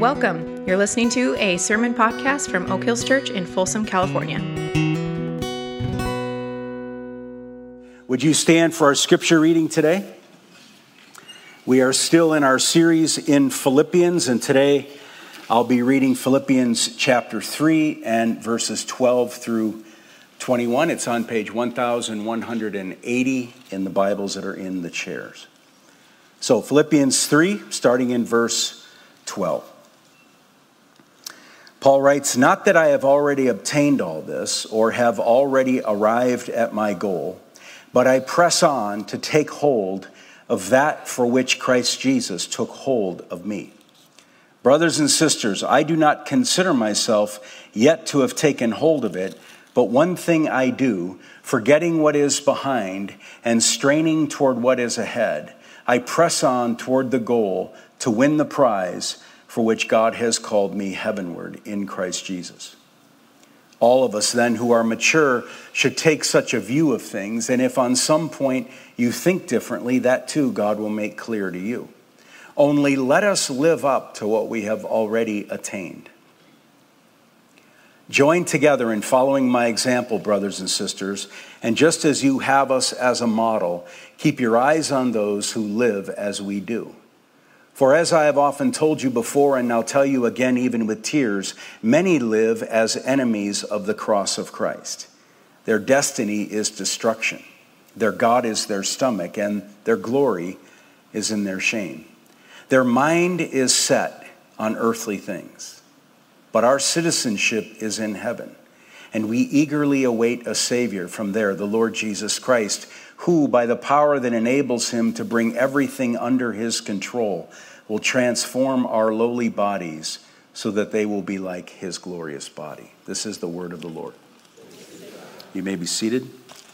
Welcome. You're listening to a sermon podcast from Oak Hills Church in Folsom, California. Would you stand for our scripture reading today? We are still in our series in Philippians, and today I'll be reading Philippians chapter 3 and verses 12 through 21. It's on page 1180 in the Bibles that are in the chairs. So Philippians 3, starting in verse 12. Paul writes, "Not that I have already obtained all this or have already arrived at my goal, but I press on to take hold of that for which Christ Jesus took hold of me. Brothers and sisters, I do not consider myself yet to have taken hold of it, but one thing I do, forgetting what is behind and straining toward what is ahead, I press on toward the goal to win the prize for which God has called me heavenward in Christ Jesus." All of us then who are mature should take such a view of things, and if on some point you think differently, that too God will make clear to you. Only let us live up to what we have already attained. Join together in following my example, brothers and sisters, and just as you have us as a model, keep your eyes on those who live as we do. For as I have often told you before and now tell you again even with tears, many live as enemies of the cross of Christ. Their destiny is destruction. Their God is their stomach, and their glory is in their shame. Their mind is set on earthly things, but our citizenship is in heaven, and we eagerly await a Savior from there, the Lord Jesus Christ, who, by the power that enables him to bring everything under his control, will transform our lowly bodies so that they will be like his glorious body. This is the word of the Lord. You may be seated.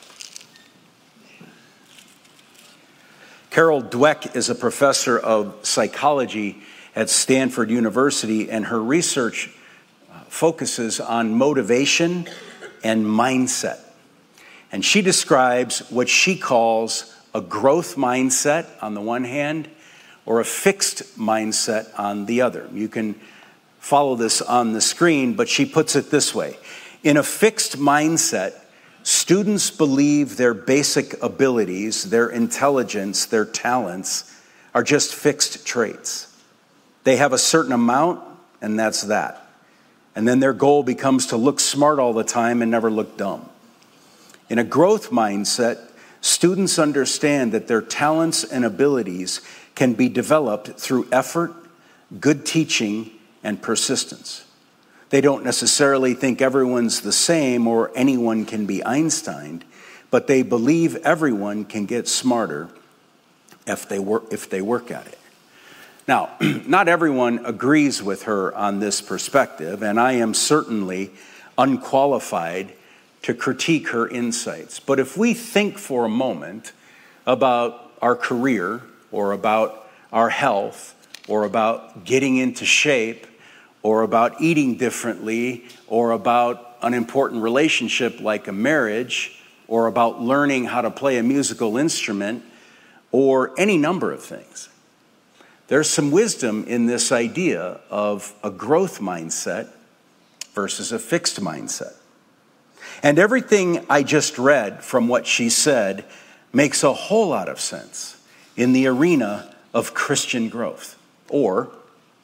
Carol Dweck is a professor of psychology at Stanford University, and her research focuses on motivation and mindset. And she describes what she calls a growth mindset on the one hand, or a fixed mindset on the other. You can follow this on the screen, but she puts it this way. In a fixed mindset, students believe their basic abilities, their intelligence, their talents are just fixed traits. They have a certain amount, and that's that. And then their goal becomes to look smart all the time and never look dumb. In a growth mindset, students understand that their talents and abilities can be developed through effort, good teaching, and persistence. They don't necessarily think everyone's the same or anyone can be Einstein, but they believe everyone can get smarter if they work at it. Now, not everyone agrees with her on this perspective, and I am certainly unqualified to critique her insights. But if we think for a moment about our career, or about our health, or about getting into shape, or about eating differently, or about an important relationship like a marriage, or about learning how to play a musical instrument, or any number of things, there's some wisdom in this idea of a growth mindset versus a fixed mindset. And everything I just read from what she said makes a whole lot of sense in the arena of Christian growth, or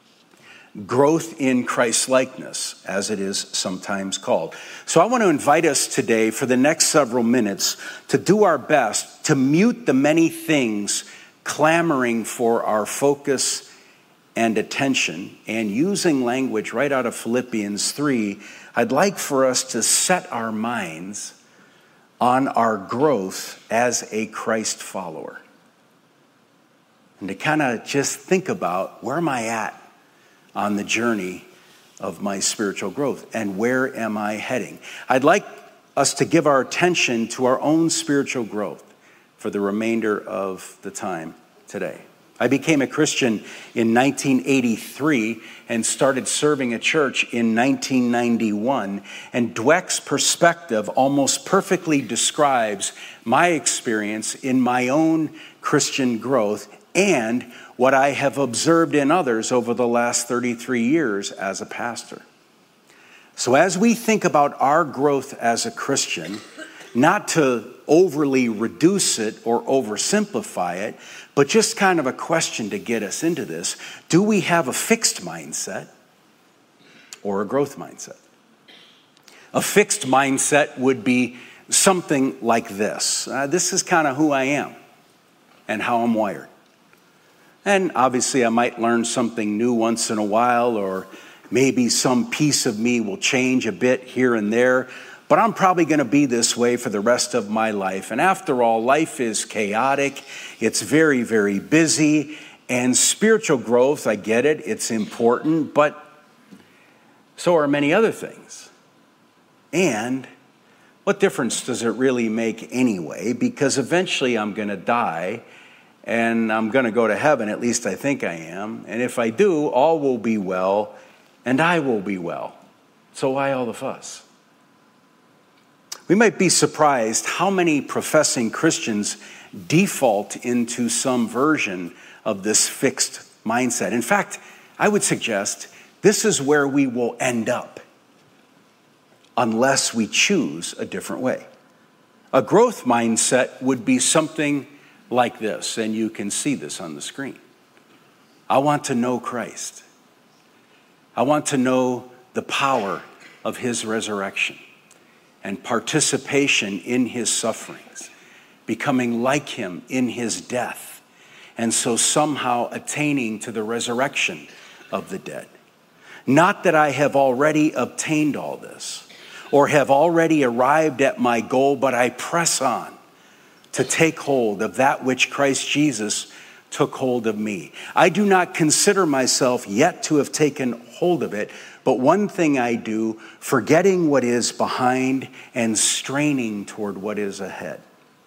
growth in Christ-likeness, as it is sometimes called. So I want to invite us today for the next several minutes to do our best to mute the many things clamoring for our focus and attention, and using language right out of Philippians 3, I'd like for us to set our minds on our growth as a Christ follower. And to kind of just think about, where am I at on the journey of my spiritual growth? And where am I heading? I'd like us to give our attention to our own spiritual growth for the remainder of the time today. I became a Christian in 1983 and started serving a church in 1991. And Dweck's perspective almost perfectly describes my experience in my own Christian growth and what I have observed in others over the last 33 years as a pastor. So as we think about our growth as a Christian, not to overly reduce it or oversimplify it, but just kind of a question to get us into this. Do we have a fixed mindset or a growth mindset? A fixed mindset would be something like this. This is kind of who I am and how I'm wired. And obviously I might learn something new once in a while, or maybe some piece of me will change a bit here and there, but I'm probably going to be this way for the rest of my life. And after all, life is chaotic. It's very, very busy. And spiritual growth, I get it, it's important, but so are many other things. And what difference does it really make anyway? Because eventually I'm going to die and I'm going to go to heaven, at least I think I am. And if I do, all will be well and I will be well. So why all the fuss? We might be surprised how many professing Christians default into some version of this fixed mindset. In fact, I would suggest this is where we will end up unless we choose a different way. A growth mindset would be something like this, and you can see this on the screen. I want to know Christ. I want to know the power of his resurrection and participation in his sufferings, becoming like him in his death, and so somehow attaining to the resurrection of the dead. Not that I have already obtained all this or have already arrived at my goal, but I press on to take hold of that which Christ Jesus took hold of me. I do not consider myself yet to have taken hold of it, but one thing I do, forgetting what is behind and straining toward what is ahead.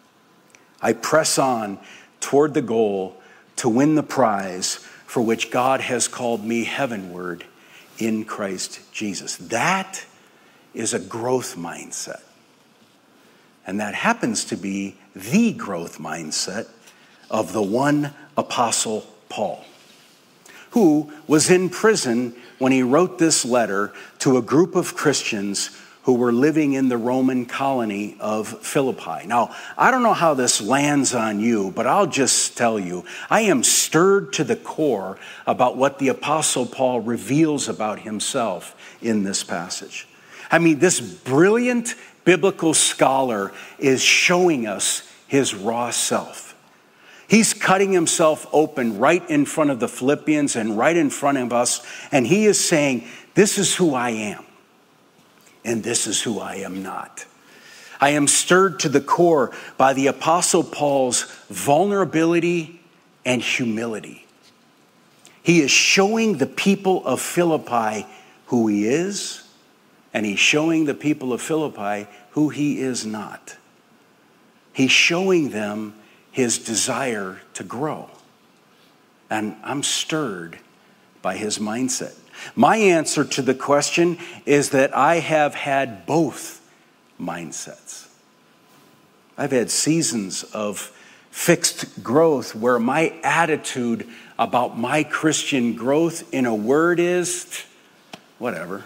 I press on toward the goal to win the prize for which God has called me heavenward in Christ Jesus. That is a growth mindset. And that happens to be the growth mindset of the one Apostle Paul, who was in prison when he wrote this letter to a group of Christians who were living in the Roman colony of Philippi. Now, I don't know how this lands on you, but I'll just tell you, I am stirred to the core about what the Apostle Paul reveals about himself in this passage. I mean, this brilliant biblical scholar is showing us his raw self. He's cutting himself open right in front of the Philippians and right in front of us, and he is saying, this is who I am, and this is who I am not. I am stirred to the core by the Apostle Paul's vulnerability and humility. He is showing the people of Philippi who he is, and he's showing the people of Philippi who he is not. He's showing them his desire to grow. And I'm stirred by his mindset. My answer to the question is that I have had both mindsets. I've had seasons of fixed growth where my attitude about my Christian growth, in a word, is whatever.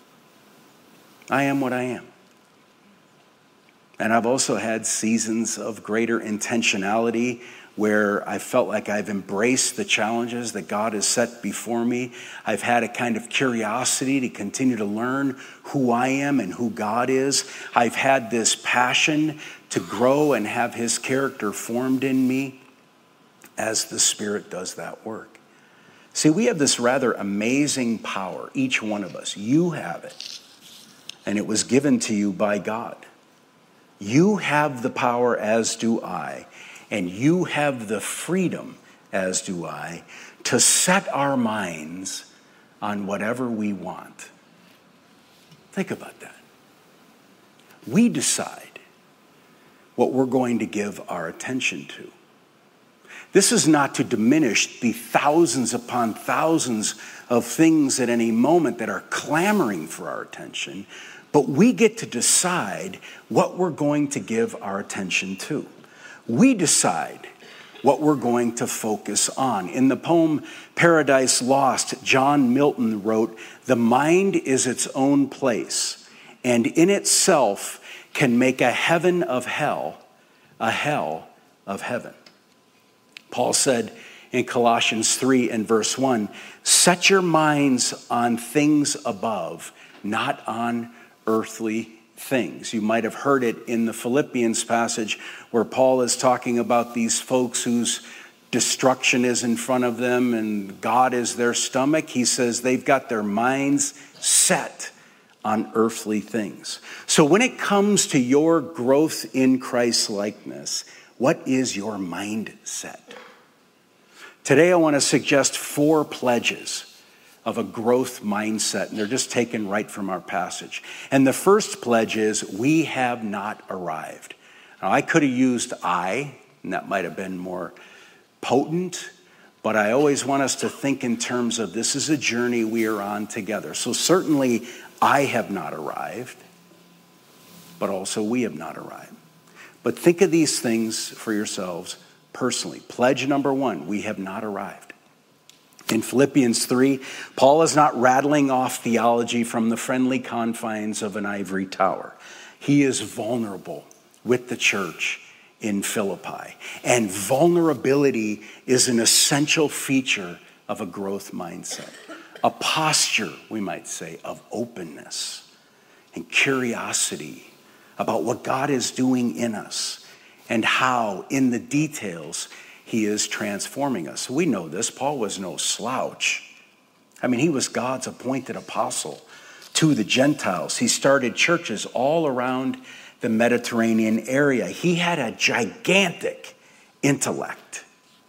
I am what I am. And I've also had seasons of greater intentionality where I felt like I've embraced the challenges that God has set before me. I've had a kind of curiosity to continue to learn who I am and who God is. I've had this passion to grow and have his character formed in me as the Spirit does that work. See, we have this rather amazing power, each one of us. You have it, and it was given to you by God. You have the power, as do I, and you have the freedom, as do I, to set our minds on whatever we want. Think about that. We decide what we're going to give our attention to. This is not to diminish the thousands upon thousands of things at any moment that are clamoring for our attention, but we get to decide what we're going to give our attention to. We decide what we're going to focus on. In the poem Paradise Lost, John Milton wrote, "The mind is its own place, and in itself can make a heaven of hell, a hell of heaven." Paul said in Colossians 3 and verse 1, "Set your minds on things above, not on earthly things." You might have heard it in the Philippians passage where Paul is talking about these folks whose destruction is in front of them and God is their stomach. He says they've got their minds set on earthly things. So when it comes to your growth in Christ likeness, what is your mindset? Today I want to suggest 4 pledges of a growth mindset, and they're just taken right from our passage. And the first pledge is, we have not arrived. Now, I could have used I, and that might have been more potent, but I always want us to think in terms of this is a journey we are on together. So certainly I have not arrived, but also we have not arrived. But think of these things for yourselves personally. Pledge number 1, we have not arrived. In Philippians 3, Paul is not rattling off theology from the friendly confines of an ivory tower. He is vulnerable with the church in Philippi. And vulnerability is an essential feature of a growth mindset. A posture, we might say, of openness and curiosity about what God is doing in us and how, in the details, he is transforming us. We know this. Paul was no slouch. I mean, he was God's appointed apostle to the Gentiles. He started churches all around the Mediterranean area. He had a gigantic intellect.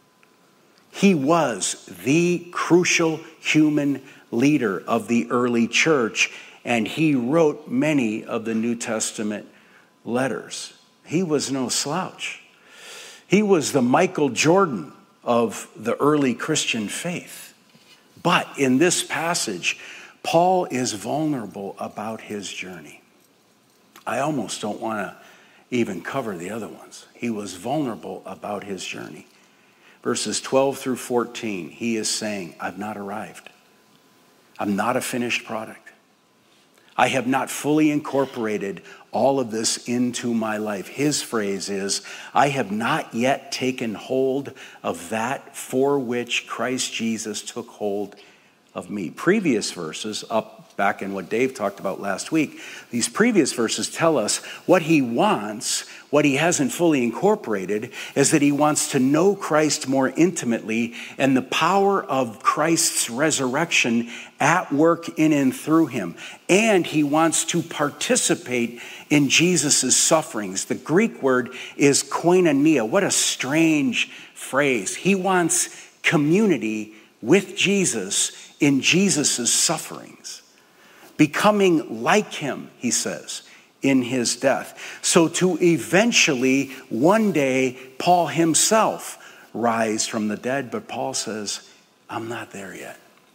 He was the crucial human leader of the early church, and he wrote many of the New Testament letters. He was no slouch. He was the Michael Jordan of the early Christian faith. But in this passage, Paul is vulnerable about his journey. I almost don't want to even cover the other ones. He was vulnerable about his journey. Verses 12 through 14, he is saying, I've not arrived. I'm not a finished product. I have not fully incorporated all of this into my life. His phrase is, I have not yet taken hold of that for which Christ Jesus took hold of me. Previous verses, up back in what Dave talked about last week, these previous verses tell us what he wants, what he hasn't fully incorporated, is that he wants to know Christ more intimately and the power of Christ's resurrection at work in and through him. And he wants to participate in Jesus' sufferings. The Greek word is koinonia. What a strange phrase. He wants community with Jesus in Jesus' sufferings. Becoming like him, he says, in his death. So to eventually, one day, Paul himself rise from the dead. But Paul says, I'm not there yet.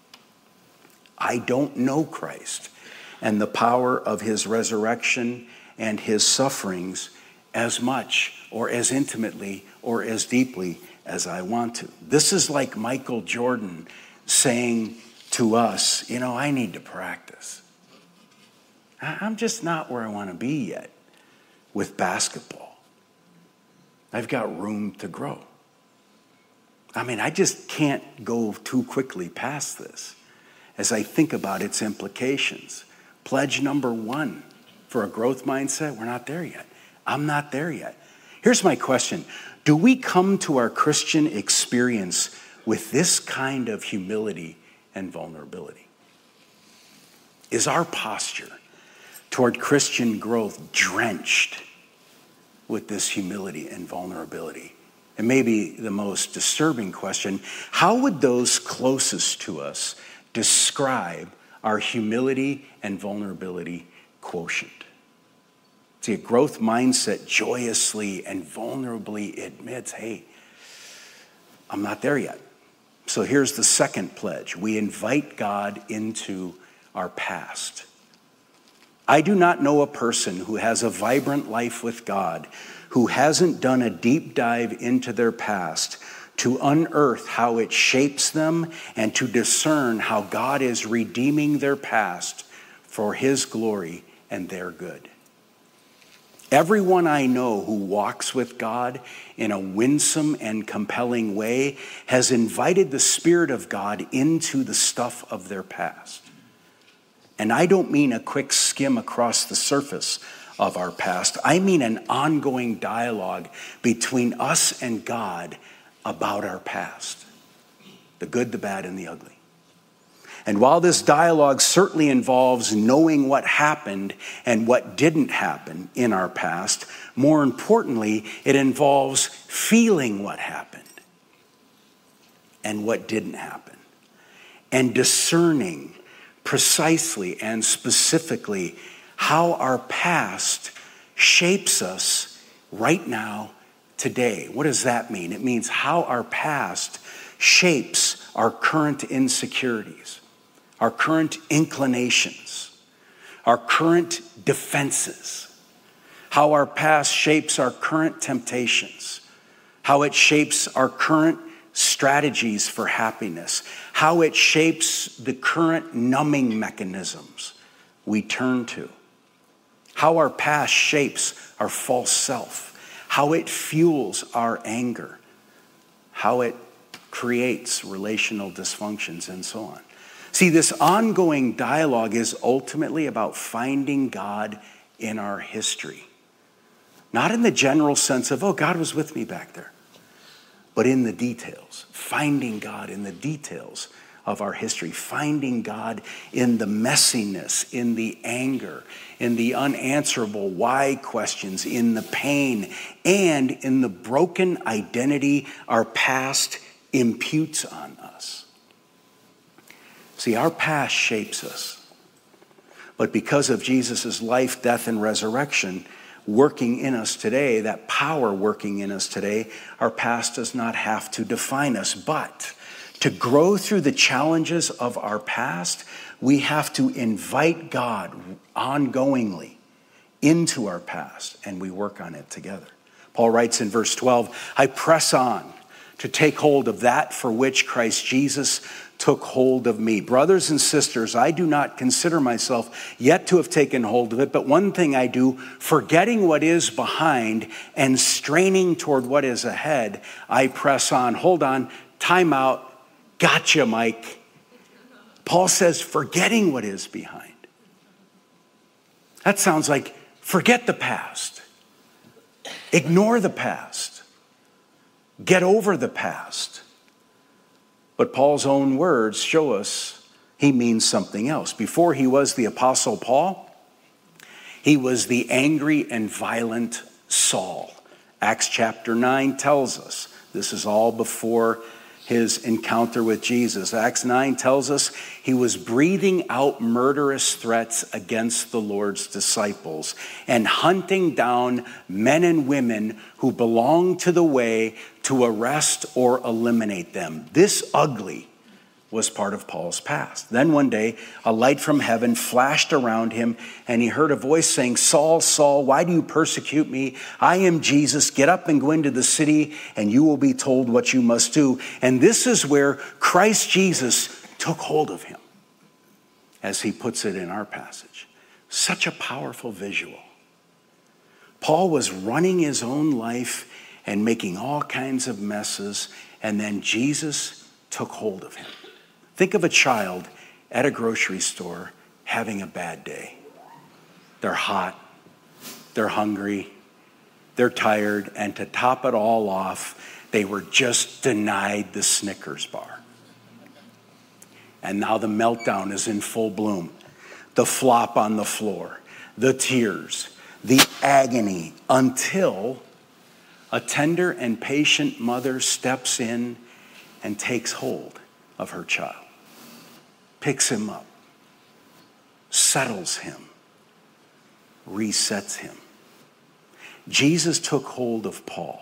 I don't know Christ and the power of his resurrection and his sufferings as much or as intimately or as deeply as I want to. This is like Michael Jordan saying to us, I need to practice. I'm just not where I want to be yet with basketball. I've got room to grow. I just can't go too quickly past this as I think about its implications. Pledge number 1 for a growth mindset, we're not there yet. I'm not there yet. Here's my question. Do we come to our Christian experience with this kind of humility and vulnerability? Is our posture toward Christian growth drenched with this humility and vulnerability? And maybe the most disturbing question, how would those closest to us describe our humility and vulnerability quotient? See, a growth mindset joyously and vulnerably admits, hey, I'm not there yet. So here's the second pledge. We invite God into our past. I do not know a person who has a vibrant life with God who hasn't done a deep dive into their past to unearth how it shapes them and to discern how God is redeeming their past for his glory and their good. Everyone I know who walks with God in a winsome and compelling way has invited the Spirit of God into the stuff of their past. And I don't mean a quick skim across the surface of our past. I mean an ongoing dialogue between us and God about our past, the good, the bad, and the ugly. And while this dialogue certainly involves knowing what happened and what didn't happen in our past, more importantly, it involves feeling what happened and what didn't happen, and discerning precisely and specifically how our past shapes us right now, today. What does that mean? It means how our past shapes our current insecurities, our current inclinations, our current defenses, how our past shapes our current temptations, how it shapes our current strategies for happiness, how it shapes the current numbing mechanisms we turn to, how our past shapes our false self, how it fuels our anger, how it creates relational dysfunctions, and so on. See, this ongoing dialogue is ultimately about finding God in our history. Not in the general sense of, oh, God was with me back there, but in the details, finding God in the details of our history, finding God in the messiness, in the anger, in the unanswerable why questions, in the pain, and in the broken identity our past imputes on us. See, our past shapes us. But because of Jesus' life, death, and resurrection working in us today, that power working in us today, our past does not have to define us. But to grow through the challenges of our past, we have to invite God ongoingly into our past, and we work on it together. Paul writes in verse 12, I press on to take hold of that for which Christ Jesus took hold of me. Brothers and sisters, I do not consider myself yet to have taken hold of it, but one thing I do, forgetting what is behind and straining toward what is ahead, I press on. Hold on, time out. Gotcha, Mike. Paul says, forgetting what is behind. That sounds like forget the past. Ignore the past. Get over the past. But Paul's own words show us he means something else. Before he was the Apostle Paul, he was the angry and violent Saul. Acts chapter 9 tells us this is all before his encounter with Jesus. Acts 9 tells us he was breathing out murderous threats against the Lord's disciples and hunting down men and women who belonged to the way to arrest or eliminate them. This ugly was part of Paul's past. Then one day, a light from heaven flashed around him, and he heard a voice saying, Saul, Saul, why do you persecute me? I am Jesus. Get up and go into the city, and you will be told what you must do. And this is where Christ Jesus took hold of him, as he puts it in our passage. Such a powerful visual. Paul was running his own life and making all kinds of messes, and then Jesus took hold of him. Think of a child at a grocery store having a bad day. They're hot, they're hungry, they're tired, and to top it all off, they were just denied the Snickers bar. And now the meltdown is in full bloom. The flop on the floor, the tears, the agony, until a tender and patient mother steps in and takes hold of her child, picks him up, settles him, resets him. Jesus took hold of Paul.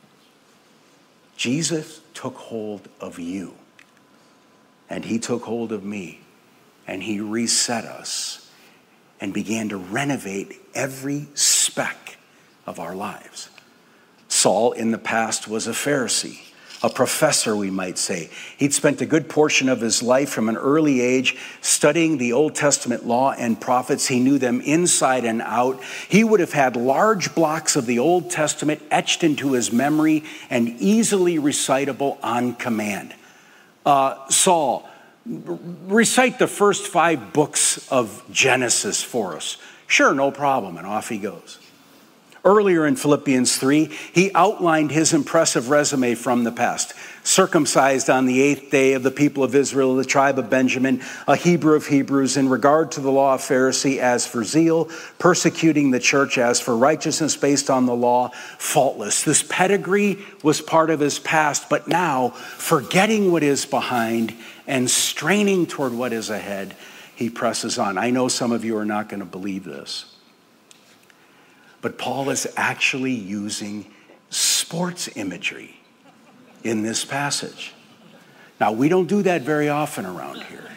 Jesus took hold of you. And he took hold of me. And he reset us. and began to renovate every speck of our lives. Saul in the past was a Pharisee, a professor, we might say. He'd spent a good portion of his life from an early age studying the Old Testament law and prophets. He knew them inside and out. He would have had large blocks of the Old Testament etched into his memory and easily recitable on command. Saul, recite the first 5 books of Genesis for us. Sure, no problem, and off he goes. Earlier in Philippians 3, he outlined his impressive resume from the past. Circumcised on the 8th day of the people of Israel, the tribe of Benjamin, a Hebrew of Hebrews, in regard to the law of Pharisee, as for zeal, persecuting the church, as for righteousness based on the law, faultless. This pedigree was part of his past, but now, forgetting what is behind and straining toward what is ahead, he presses on. I know some of you are not going to believe this, but Paul is actually using sports imagery in this passage. Now, we don't do that very often around here.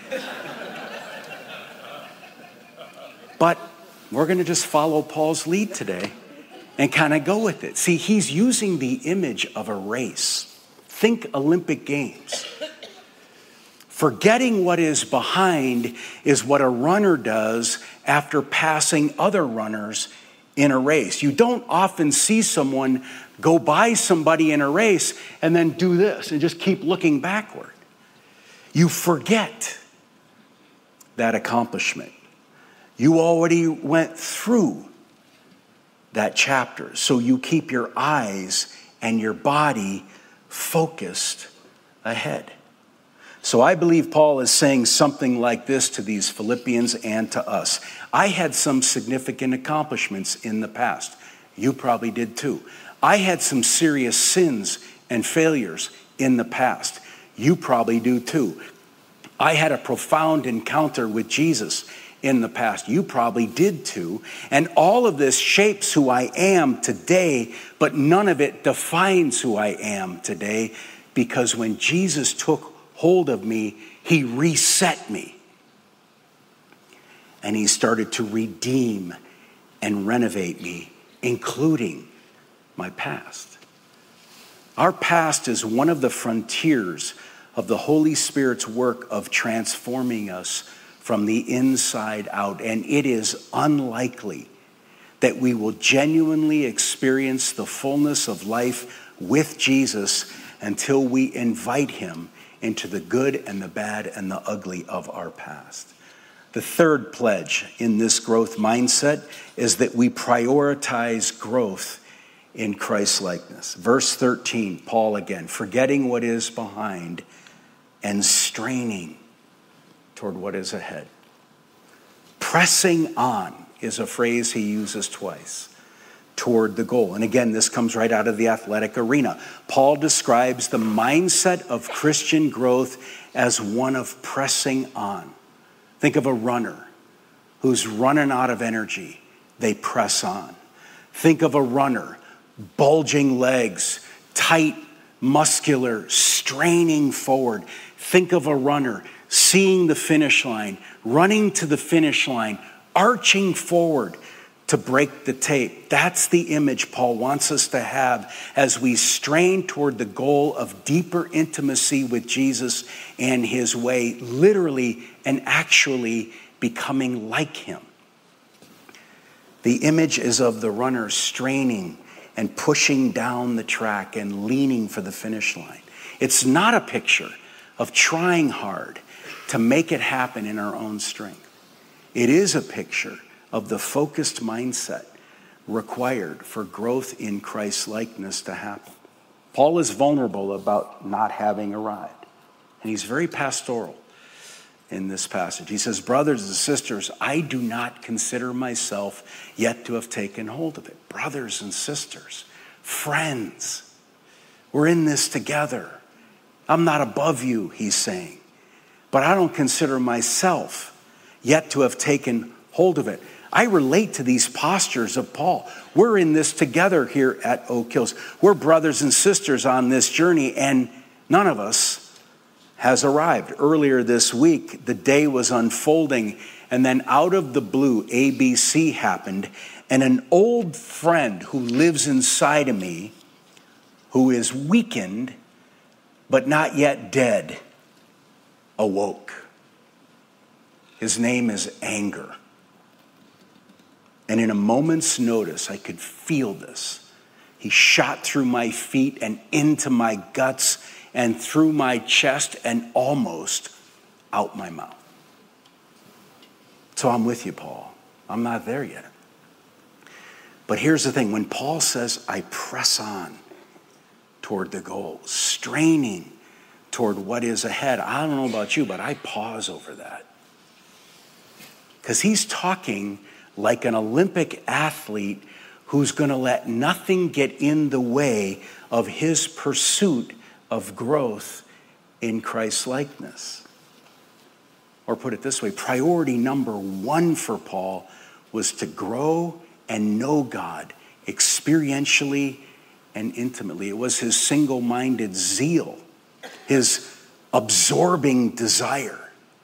But we're going to just follow Paul's lead today and kind of go with it. See, he's using the image of a race. Think Olympic Games. Forgetting what is behind is what a runner does after passing other runners in a race. You don't often see someone go by somebody in a race and then do this and just keep looking backward. You forget that accomplishment. You already went through that chapter, so you keep your eyes and your body focused ahead. So I believe Paul is saying something like this to these Philippians and to us. I had some significant accomplishments in the past. You probably did too. I had some serious sins and failures in the past. You probably do too. I had a profound encounter with Jesus in the past. You probably did too. And all of this shapes who I am today, but none of it defines who I am today, because when Jesus took hold of me, he reset me. And he started to redeem and renovate me, including my past. Our past is one of the frontiers of the Holy Spirit's work of transforming us from the inside out. And it is unlikely that we will genuinely experience the fullness of life with Jesus until we invite him into the good and the bad and the ugly of our past. The third pledge in this growth mindset is that we prioritize growth in Christ-likeness. Verse 13, Paul again, forgetting what is behind and straining toward what is ahead. Pressing on is a phrase he uses twice. Toward the goal. And again, this comes right out of the athletic arena. Paul describes the mindset of Christian growth as one of pressing on. Think of a runner who's running out of energy. They press on. Think of a runner, bulging legs, tight, muscular, straining forward. Think of a runner seeing the finish line, running to the finish line, arching forward to break the tape. That's the image Paul wants us to have as we strain toward the goal of deeper intimacy with Jesus and his way, literally and actually becoming like him. The image is of the runner straining and pushing down the track and leaning for the finish line. It's not a picture of trying hard to make it happen in our own strength. It is a picture of the focused mindset required for growth in Christ-likeness to happen. Paul is vulnerable about not having arrived, and he's very pastoral in this passage. He says, brothers and sisters, I do not consider myself yet to have taken hold of it. Brothers and sisters, friends, we're in this together. I'm not above you, he's saying, but I don't consider myself yet to have taken hold of it. I relate to these postures of Paul. We're in this together here at Oak Hills. We're brothers and sisters on this journey, and none of us has arrived. Earlier this week, the day was unfolding, and then out of the blue, ABC happened, and an old friend who lives inside of me, who is weakened but not yet dead, awoke. His name is anger. And in a moment's notice, I could feel this. He shot through my feet and into my guts and through my chest and almost out my mouth. So I'm with you, Paul. I'm not there yet. But here's the thing. When Paul says, I press on toward the goal, straining toward what is ahead, I don't know about you, but I pause over that. Because he's talking like an Olympic athlete who's going to let nothing get in the way of his pursuit of growth in Christ's likeness. Or put it this way, priority number one for Paul was to grow and know God experientially and intimately. It was his single-minded zeal, his absorbing desire.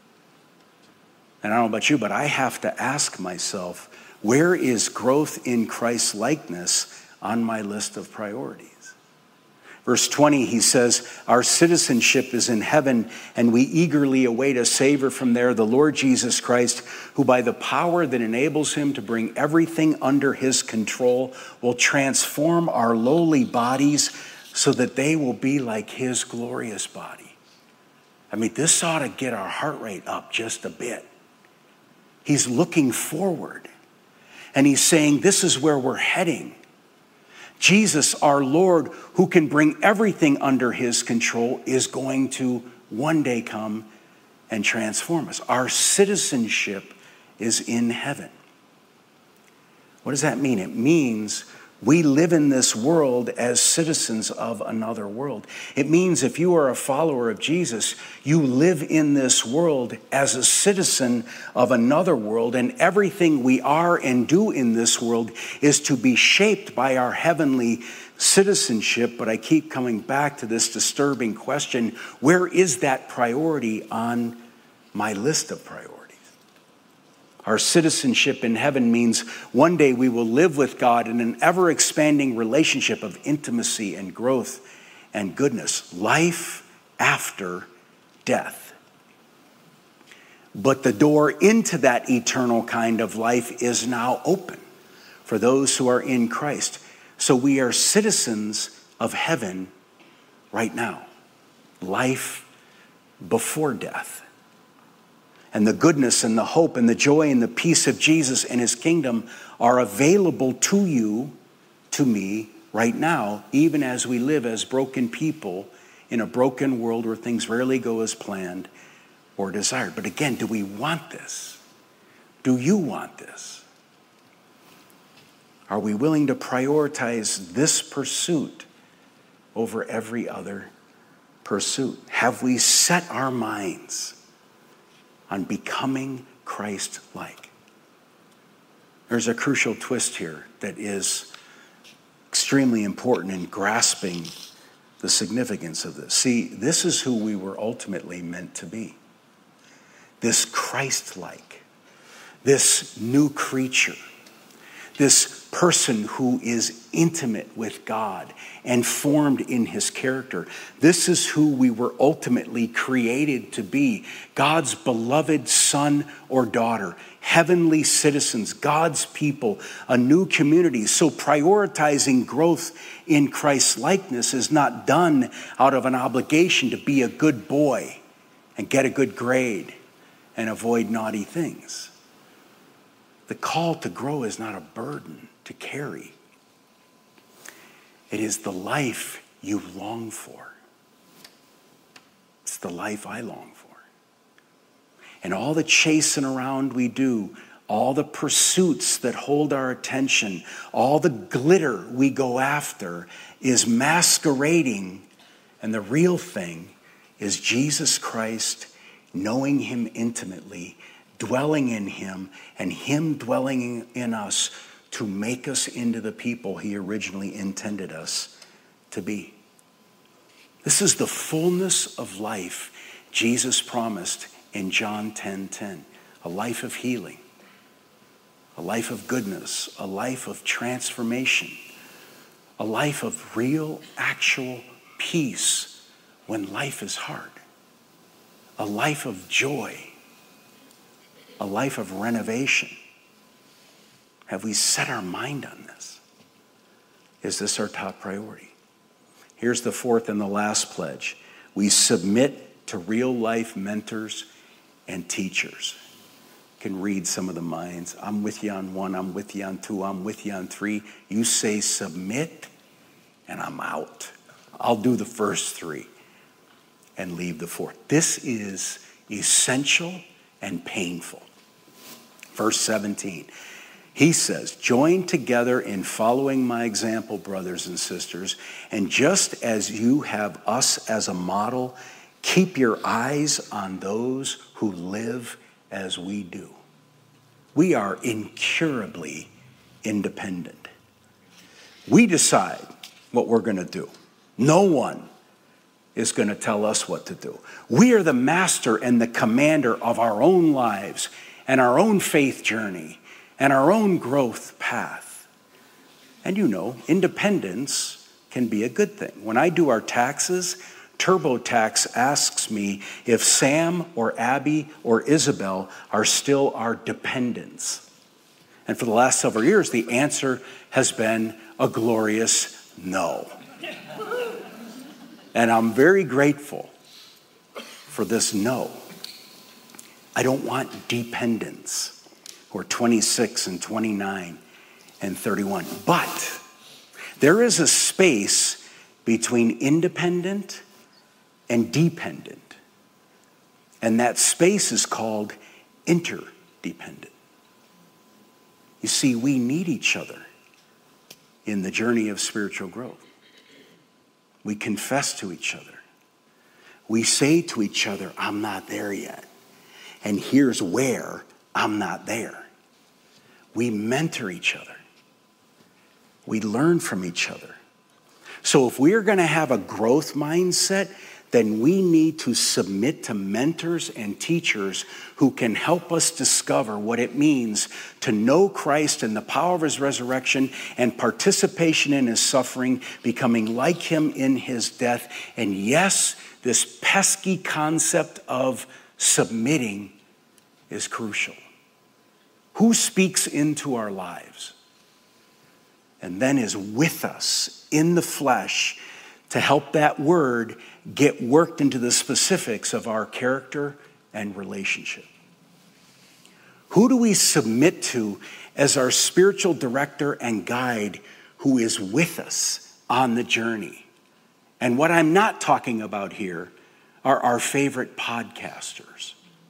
And I don't know about you, but I have to ask myself, where is growth in Christ's likeness on my list of priorities? Verse 20, he says, our citizenship is in heaven, and we eagerly await a Savior from there, the Lord Jesus Christ, who by the power that enables him to bring everything under his control will transform our lowly bodies so that they will be like his glorious body. I mean, this ought to get our heart rate up just a bit. He's looking forward, and he's saying, this is where we're heading. Jesus, our Lord, who can bring everything under his control, is going to one day come and transform us. Our citizenship is in heaven. What does that mean? It means we live in this world as citizens of another world. It means if you are a follower of Jesus, you live in this world as a citizen of another world, and everything we are and do in this world is to be shaped by our heavenly citizenship. But I keep coming back to this disturbing question, where is that priority on my list of priorities? Our citizenship in heaven means one day we will live with God in an ever-expanding relationship of intimacy and growth and goodness. Life after death. But the door into that eternal kind of life is now open for those who are in Christ. So we are citizens of heaven right now. Life before death. And the goodness and the hope and the joy and the peace of Jesus and his kingdom are available to you, to me, right now, even as we live as broken people in a broken world where things rarely go as planned or desired. But again, do we want this? Do you want this? Are we willing to prioritize this pursuit over every other pursuit? Have we set our minds on becoming Christ-like? There's a crucial twist here that is extremely important in grasping the significance of this. See, this is who we were ultimately meant to be. This Christ-like, this new creature, this person who is intimate with God and formed in his character. This is who we were ultimately created to be. God's beloved son or daughter, heavenly citizens, God's people, a new community. So prioritizing growth in Christ's likeness is not done out of an obligation to be a good boy and get a good grade and avoid naughty things. The call to grow is not a burden to carry. It is the life you long for. It's the life I long for. And all the chasing around we do, all the pursuits that hold our attention, all the glitter we go after is masquerading, and the real thing is Jesus Christ, knowing him intimately, dwelling in him, and him dwelling in us to make us into the people he originally intended us to be. This is the fullness of life Jesus promised in John 10:10, a life of healing, a life of goodness, a life of transformation, a life of real, actual peace when life is hard, a life of joy, a life of renovation. Have we set our mind on this? Is this our top priority? Here's the fourth and the last pledge. We submit to real-life mentors and teachers. You can read some of the minds. I'm with you on 1, I'm with you on 2, I'm with you on 3. You say submit, and I'm out. I'll do the first 3 and leave the 4th. This is essential and painful. Verse 17. He says, join together in following my example, brothers and sisters, and just as you have us as a model, keep your eyes on those who live as we do. We are incurably independent. We decide what we're going to do. No one is going to tell us what to do. We are the master and the commander of our own lives and our own faith journey and our own growth path. And you know, independence can be a good thing. When I do our taxes, TurboTax asks me if Sam or Abby or Isabel are still our dependents. And for the last several years, the answer has been a glorious no. And I'm very grateful for this no. I don't want dependents who are 26 and 29 and 31. But there is a space between independent and dependent. And that space is called interdependent. You see, we need each other in the journey of spiritual growth. We confess to each other. We say to each other, I'm not there yet. And here's where I'm not there. We mentor each other. We learn from each other. So if we're going to have a growth mindset, then we need to submit to mentors and teachers who can help us discover what it means to know Christ and the power of his resurrection and participation in his suffering, becoming like him in his death. And yes, this pesky concept of submitting is crucial. Who speaks into our lives and then is with us in the flesh to help that word get worked into the specifics of our character and relationship? Who do we submit to as our spiritual director and guide who is with us on the journey? And what I'm not talking about here are our favorite podcasters,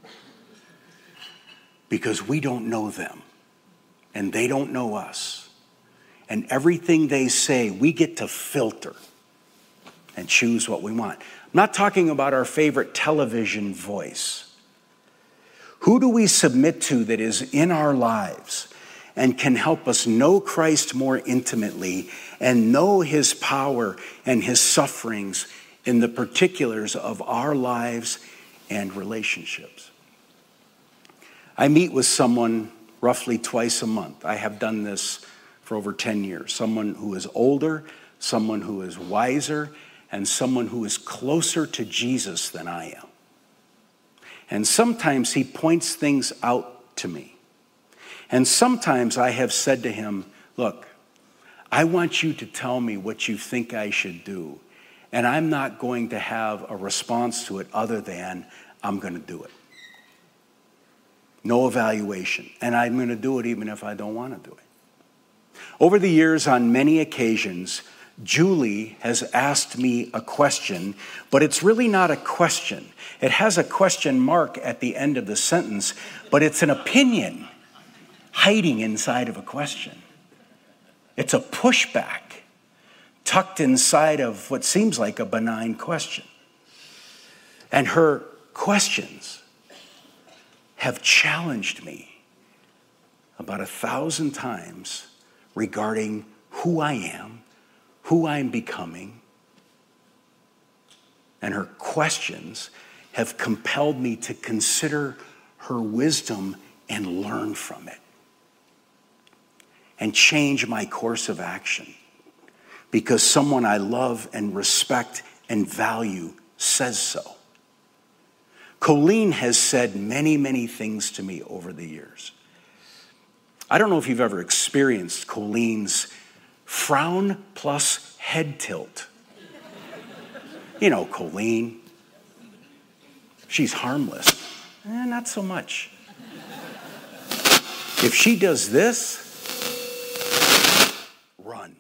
because we don't know them and they don't know us. And everything they say, we get to filter and choose what we want. I'm not talking about our favorite television voice. Who do we submit to that is in our lives and can help us know Christ more intimately and know his power and his sufferings in the particulars of our lives and relationships? I meet with someone roughly twice a month. I have done this for over 10 years. Someone who is older, someone who is wiser, and someone who is closer to Jesus than I am. And sometimes he points things out to me. And sometimes I have said to him, look, I want you to tell me what you think I should do. And I'm not going to have a response to it other than I'm going to do it. No evaluation. And I'm going to do it even if I don't want to do it. Over the years, on many occasions, Julie has asked me a question, but it's really not a question. It has a question mark at the end of the sentence, but it's an opinion hiding inside of a question. It's a pushback tucked inside of what seems like a benign question. And her questions have challenged me about 1,000 times regarding who I am, who I'm becoming. And her questions have compelled me to consider her wisdom and learn from it and change my course of action because someone I love and respect and value says so. Colleen has said many, many things to me over the years. I don't know if you've ever experienced Colleen's frown plus head tilt. You know, Colleen, she's harmless. Not so much. If she does this, run.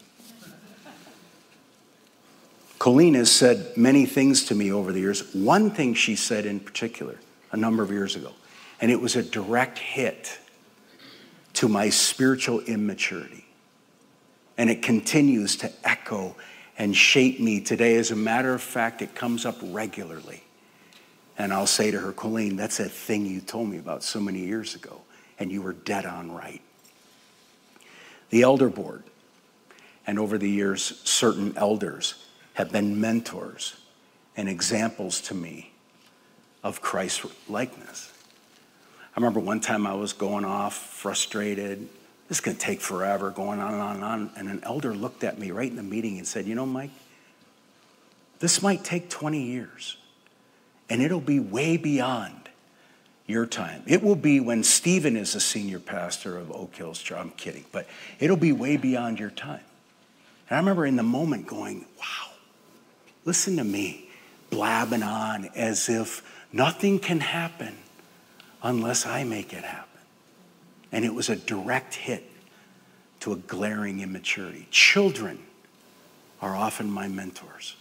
Colleen has said many things to me over the years. One thing she said in particular, a number of years ago, and it was a direct hit to my spiritual immaturity. And it continues to echo and shape me today. As a matter of fact, it comes up regularly. And I'll say to her, Colleen, that's that thing you told me about so many years ago, and you were dead on right. The elder board, and over the years, certain elders have been mentors and examples to me of Christ's likeness. I remember one time I was going off, frustrated. This is going to take forever, going on and on and on. And an elder looked at me right in the meeting and said, you know, Mike, this might take 20 years. And it'll be way beyond your time. It will be when Stephen is a senior pastor of Oak Hills Church. I'm kidding, but it'll be way beyond your time. And I remember in the moment going, wow, listen to me blabbing on as if nothing can happen unless I make it happen. And it was a direct hit to a glaring immaturity. Children are often my mentors.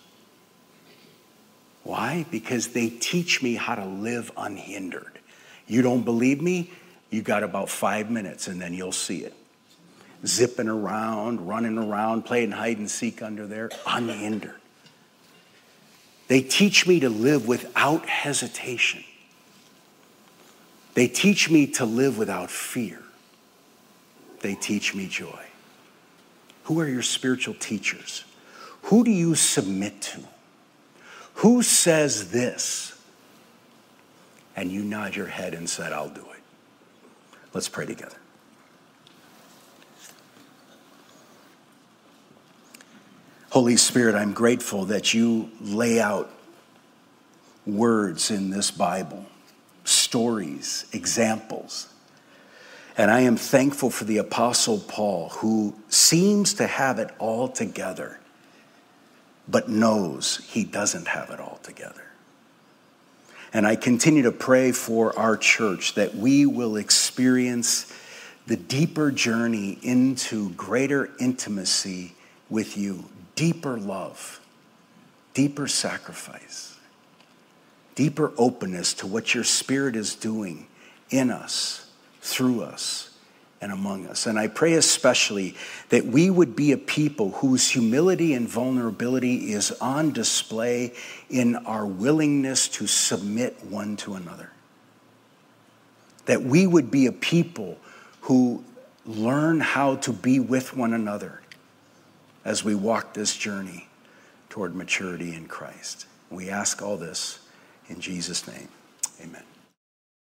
Why? Because they teach me how to live unhindered. You don't believe me? You got about 5 minutes and then you'll see it. Zipping around, running around, playing hide and seek under there, unhindered. They teach me to live without hesitation. They teach me to live without fear. They teach me joy. Who are your spiritual teachers? Who do you submit to? Who says this? And you nod your head and said, I'll do it. Let's pray together. Holy Spirit, I'm grateful that you lay out words in this Bible, stories, examples. And I am thankful for the Apostle Paul, who seems to have it all together, but knows he doesn't have it all together. And I continue to pray for our church that we will experience the deeper journey into greater intimacy with you, deeper love, deeper sacrifice, deeper openness to what your Spirit is doing in us, through us, and among us. And I pray especially that we would be a people whose humility and vulnerability is on display in our willingness to submit one to another. That we would be a people who learn how to be with one another as we walk this journey toward maturity in Christ. We ask all this in Jesus' name. Amen.